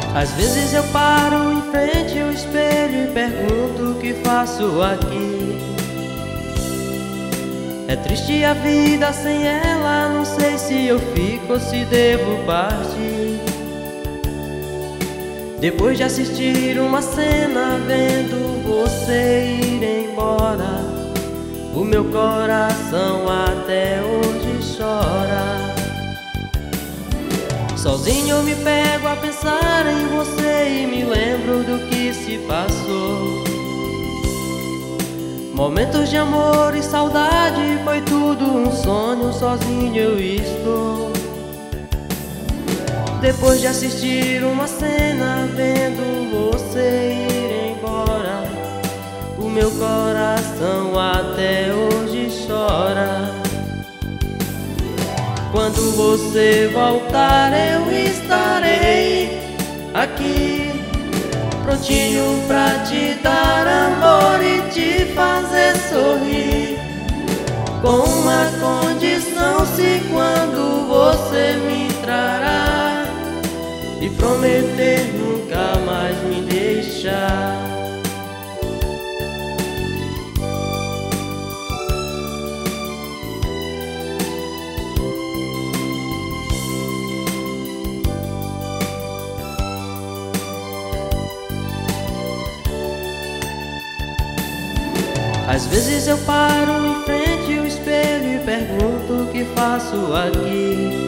Às vezes eu paro em frente ao espelho e pergunto o que faço aqui. É triste a vida sem ela, não sei se eu fico ou se devo partir. Depois de assistir uma cena vendo você ir embora, o meu coração até hoje chora. Sozinho eu me pego a pensar em você e me lembro do que se passou. Momentos de amor e saudade, foi tudo um sonho, sozinho eu estou. Depois de assistir uma cena vendo você ir embora, o meu coração até hoje chora. Quando você voltar eu estarei aqui, prontinho pra te dar amor e te fazer sorrir. Com uma condição, se quando você me trará e prometer nunca mais me deixar. Às vezes eu paro em frente ao espelho e pergunto o que faço aqui.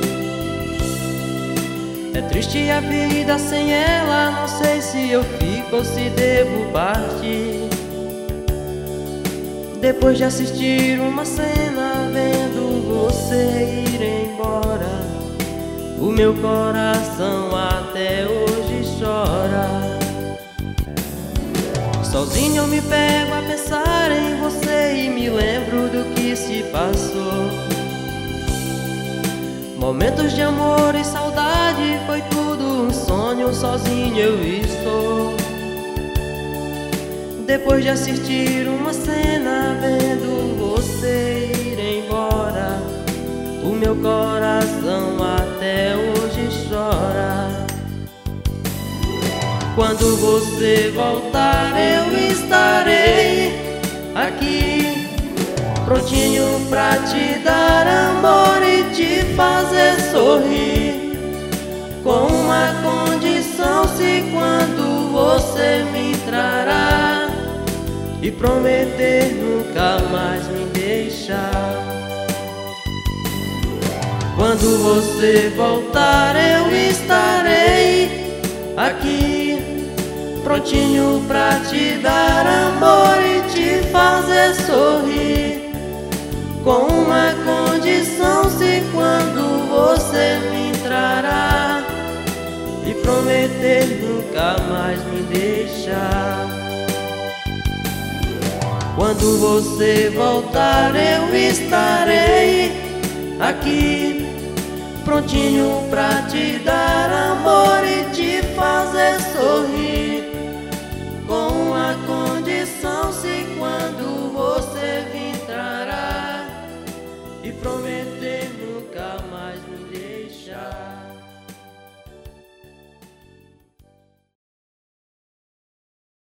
É triste a vida sem ela, não sei se eu fico ou se devo partir. Depois de assistir uma cena vendo você ir embora, o meu coração até hoje chora. Sozinho eu me pego a pensar em você e me lembro do que se passou. Momentos de amor e saudade, foi tudo um sonho, sozinho eu estou. Depois de assistir uma cena vendo você ir embora, o meu coração até hoje chora. Quando você voltar eu estarei aqui, prontinho pra te dar amor e te fazer sorrir. Com uma condição, se quando você me trará e prometer nunca mais me deixar. Quando você voltar eu estarei aqui, prontinho pra te dar amor e te fazer sorrir. Com uma condição, se quando você me trará e prometer nunca mais me deixar. Quando você voltar eu estarei aqui, prontinho pra te dar amor